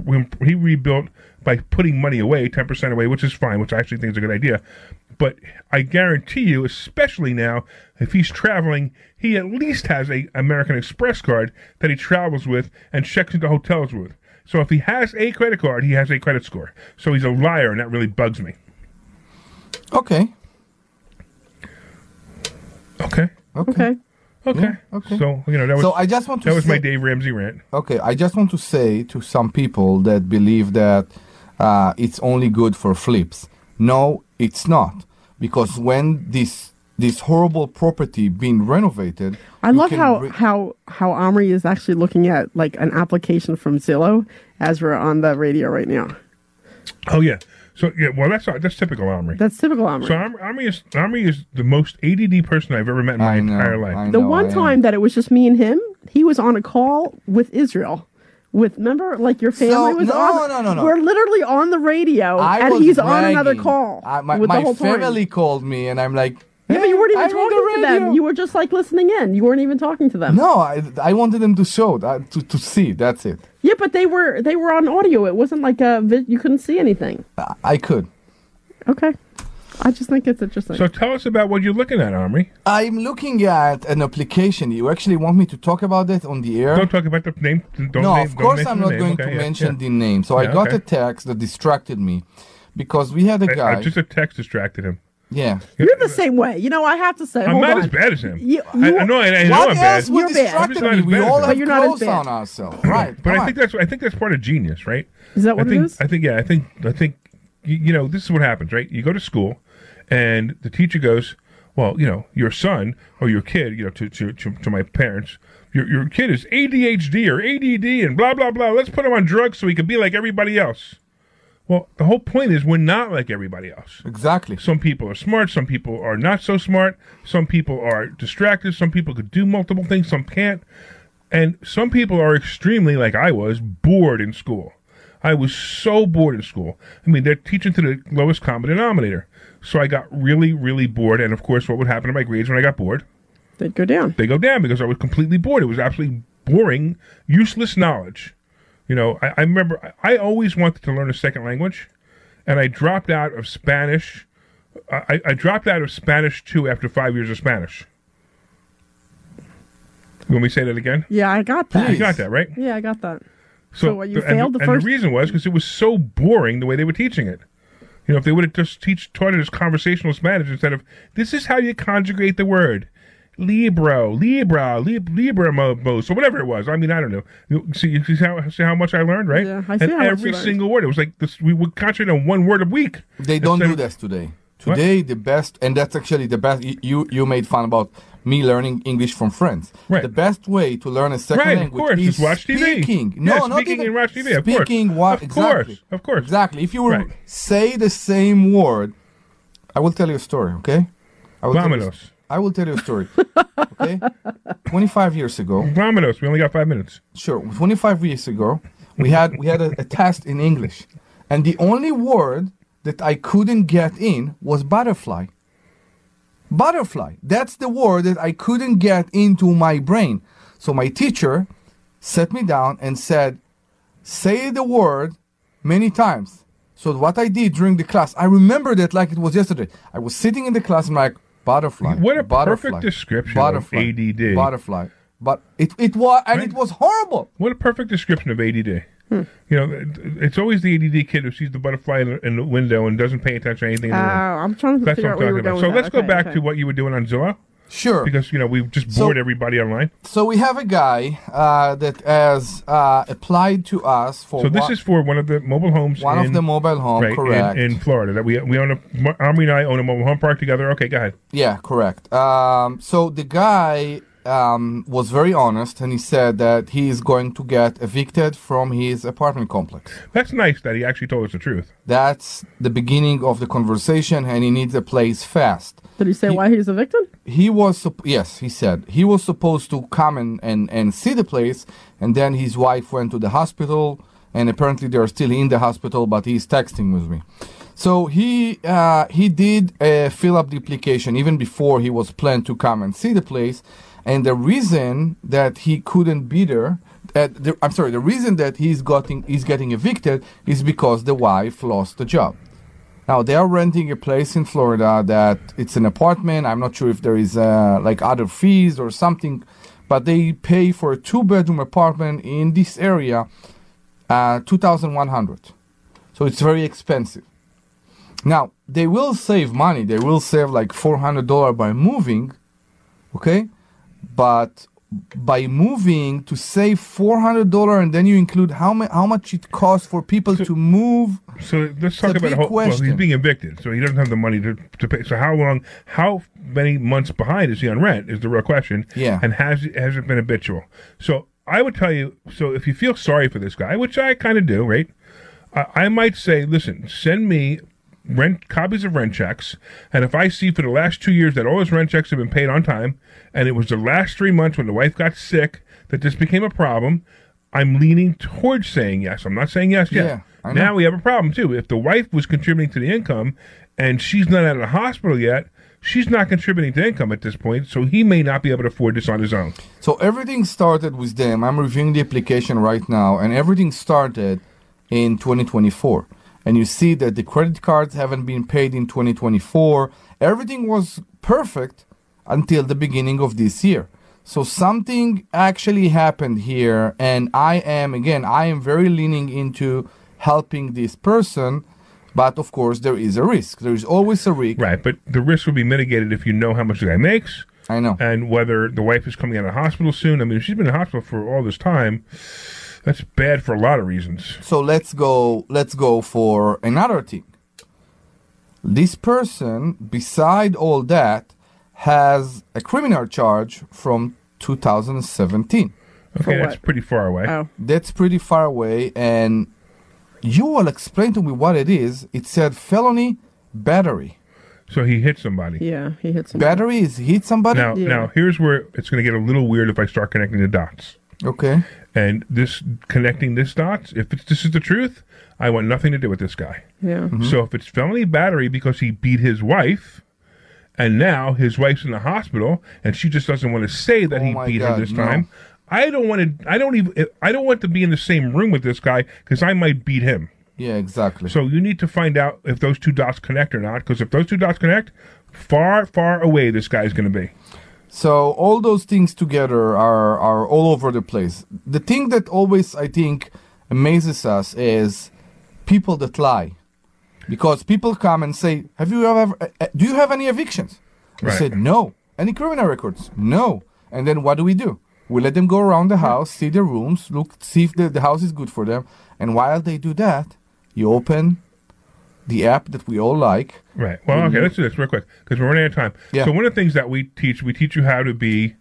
by putting money away, 10% away, which is fine, which I actually think is a good idea. But I guarantee you, especially now, if he's traveling, he at least has a American Express card that he travels with and checks into hotels with. So if he has a credit card, he has a credit score. So he's a liar, and that really bugs me. Okay. Okay. Okay. Okay. Okay. So that was. So I just want to. That was my Dave Ramsey rant. Okay, I just want to say to some people that believe that it's only good for flips. No, it's not, because when this horrible property being renovated, I love how Omri is actually looking at like an application from Zillow as we're on the radio right now. Oh yeah. So yeah, well that's typical Omri. That's typical Omri. So Omri is the most ADD person I've ever met in my entire life. The one time that it was just me and him, he was on a call with Israel. Remember, like your family was on. No. We're literally on the radio, and he's on another call. My family called me, and I'm like, yeah, but you weren't even talking to them. You were just like listening in. You weren't even talking to them. No, I wanted them to show to see. That's it. Yeah, but they were on audio. It wasn't like you couldn't see anything. I could. Okay. I just think it's interesting. So tell us about what you're looking at, Omri. I'm looking at an application. You actually want me to talk about that on the air? Don't talk about the name. Of course I'm not going to mention the name. So I got a text that distracted me because we had a guy. Just a text distracted him. Yeah. You're the same way. I have to say. I'm hold not on. as bad as him. You- I know you- I'm What bad. else would You're bad. distract I'm not me? as We bad as all him. have But you're not as clothes bad. on ourselves, right? But come I think that's part of genius, right? Is that what I think, it is? I think this is what happens, right? You go to school, and the teacher goes, "Well, your son or your kid, to my parents, your kid is ADHD or ADD and blah blah blah. Let's put him on drugs so he can be like everybody else." Well, the whole point is we're not like everybody else. Exactly. Some people are smart. Some people are not so smart. Some people are distracted. Some people could do multiple things. Some can't. And some people are extremely, like I was, bored in school. I was so bored in school. I mean, they're teaching to the lowest common denominator. So I got really, really bored. And, of course, what would happen to my grades when I got bored? They'd go down. They go down because I was completely bored. It was absolutely boring, useless knowledge. I remember I always wanted to learn a second language, and I dropped out of Spanish. I dropped out of Spanish 2 after 5 years of Spanish. You want me to say that again? Yeah, I got that. You got that, right? Yeah, I got that. So what, you and failed the and first- the reason was because it was so boring the way they were teaching it. If they would have just taught it as conversational Spanish instead of, this is how you conjugate the word. Libro, so whatever it was. I mean, I don't know. You see how much I learned, right? Yeah, I see and how much every you learned. single word. It was like this. We would concentrate on one word a week. They don't Instead do of- this today. Today, the best, and that's actually the best. You made fun about me learning English from friends. Right. The best way to learn a second Right, of language course, is just watch TV. speaking. Yeah, No, not speaking even and watch TV, of course. speaking. What? Of course, Exactly. of course. Exactly. If you were Right. say the same word, I will tell you a story. Okay. Vámonos. I will tell you a story. Okay. 25 years ago. Vámonos. We only got 5 minutes. Sure. 25 years ago, we had a test in English, and the only word that I couldn't get in was butterfly. Butterfly. That's the word that I couldn't get into my brain. So my teacher sat me down and said, say the word many times. So what I did during the class, I remember that like it was yesterday. I was sitting in the class and I'm like, butterfly. What a butterfly, perfect description butterfly, of ADD. Butterfly. But it was, and it was horrible. What a perfect description of ADD. It's always the ADD kid who sees the butterfly in the window and doesn't pay attention to anything. in the room. I'm trying to That's figure what out where I'm you were talking going about. So with let's that. go back Okay. to what you were doing on Zillow. Sure. Because, we've just So- bored everybody online. So we have a guy that has applied to us for So this is for one of the mobile homes one in, of the mobile home, right, correct? in Florida. That we own Army and I own a mobile home park together. Okay, go ahead. Yeah, correct. So the guy was very honest, and he said that he is going to get evicted from his apartment complex. That's nice that he actually told us the truth. That's the beginning of the conversation, and he needs a place fast. Did he say why he's evicted? He was, yes, he said. He was supposed to come and see the place, and then his wife went to the hospital, and apparently they're still in the hospital, but he's texting with me. So he did fill up the application even before he was planned to come and see the place, and the reason that he couldn't be there, the reason that he's getting evicted is because the wife lost the job. Now, they are renting a place in Florida that it's an apartment. I'm not sure if there is like other fees or something, but they pay for a 2-bedroom apartment in this area, $2,100. So it's very expensive. Now, they will save money. They will save like $400 by moving, okay? But by moving to save $400 and then you include how much it costs for people to move. So let's talk a about big well, he's question. being evicted, so he doesn't have the money to pay. So how many months behind is he on rent is the real question. Yeah. And has it been habitual? So I would tell you, so if you feel sorry for this guy, which I kind of do, right? I might say, listen, send me copies of rent checks, and if I see for the last 2 years that all his rent checks have been paid on time, and it was the last 3 months when the wife got sick that this became a problem, I'm leaning towards saying yes. I'm not saying yes yet. Yeah, I know. Now we have a problem too. If the wife was contributing to the income and she's not out of the hospital yet, she's not contributing to income at this point, so he may not be able to afford this on his own. So everything started with them. I'm reviewing the application right now, and everything started in 2024. And you see that the credit cards haven't been paid in 2024. Everything was perfect until the beginning of this year. So something actually happened here, and I am very leaning into helping this person, But of course, there is a risk. There is always a risk. Right, but the risk will be mitigated if you know how much the guy makes. I know. And whether the wife is coming out of hospital soon. I mean, if she's been in the hospital for all this time, that's bad for a lot of reasons. So let's go for another thing. This person, beside all that, has a criminal charge from 2017. Okay, that's pretty far away. Oh. That's pretty far away, and you will explain to me what it is. It said felony battery. So he hit somebody. Yeah, he hit somebody. Battery is he hit somebody? Now here's where it's going to get a little weird if I start connecting the dots. Okay. And connecting this dots, if this is the truth, I want nothing to do with this guy. Yeah. Mm-hmm. So if it's felony battery because he beat his wife, and now his wife's in the hospital, and she just doesn't want to say that he beat her this time. I don't want to be in the same room with this guy because I might beat him. Yeah, exactly. So you need to find out if those two dots connect or not, because if those two dots connect, far, far away this guy's going to be. So all those things together are all over the place. The thing that always, I think, amazes us is people that lie. Because people come and say, do you have any evictions? We said, no. Any criminal records? No. And then what do? We let them go around the house, see the rooms, see if the house is good for them. And while they do that, you open the app that we all like. Right. Well, okay, let's do this real quick because we're running out of time. Yeah. So one of the things that we teach you how to be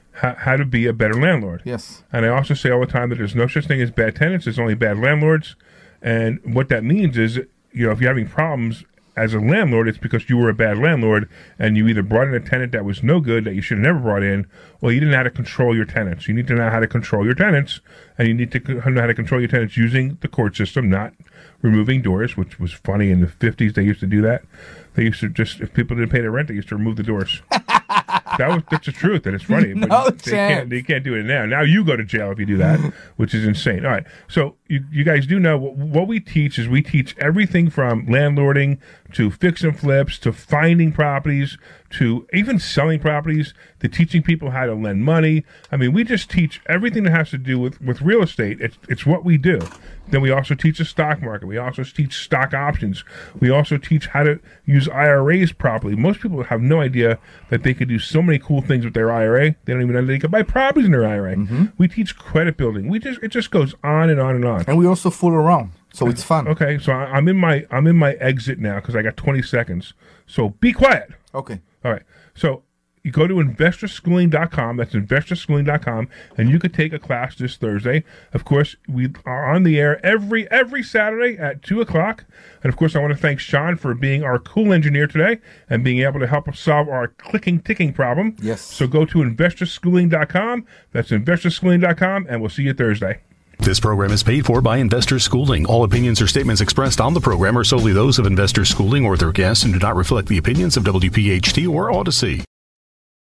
a better landlord. Yes. And I also say all the time that there's no such thing as bad tenants. There's only bad landlords. And what that means is, if you're having problems as a landlord, it's because you were a bad landlord and you either brought in a tenant that was no good that you should have never brought in, or you didn't know how to control your tenants. You need to know how to control your tenants, and you need to know how to control your tenants using the court system, not removing doors, which was funny. In the 50s, they used to do that. They used to just, if people didn't pay their rent, they used to remove the doors. That's the truth, and it's funny. But they can't do it now. Now you go to jail if you do that, which is insane. All right, so you guys do know what we teach is we teach everything from landlording to fix and flips to finding properties to even selling properties to teaching people how to lend money. I mean, we just teach everything that has to do with real estate. It's what we do. Then we also teach the stock market. We also teach stock options. We also teach how to use IRAs properly. Most people have no idea that they could do so many cool things with their IRA. They don't even know they could buy properties in their IRA. Mm-hmm. We teach credit building. It just goes on and on and on. And we also fool around, so it's fun. Okay, so I'm in my exit now because I got 20 seconds. So be quiet. Okay. All right. So you go to investorschooling.com. That's investorschooling.com, and you could take a class this Thursday. Of course, we are on the air every Saturday at 2:00. And of course, I want to thank Sean for being our cool engineer today and being able to help us solve our ticking problem. Yes. So go to investorschooling.com. That's investorschooling.com, and we'll see you Thursday. This program is paid for by Investor Schooling. All opinions or statements expressed on the program are solely those of Investor Schooling or their guests and do not reflect the opinions of WPHT or Odyssey.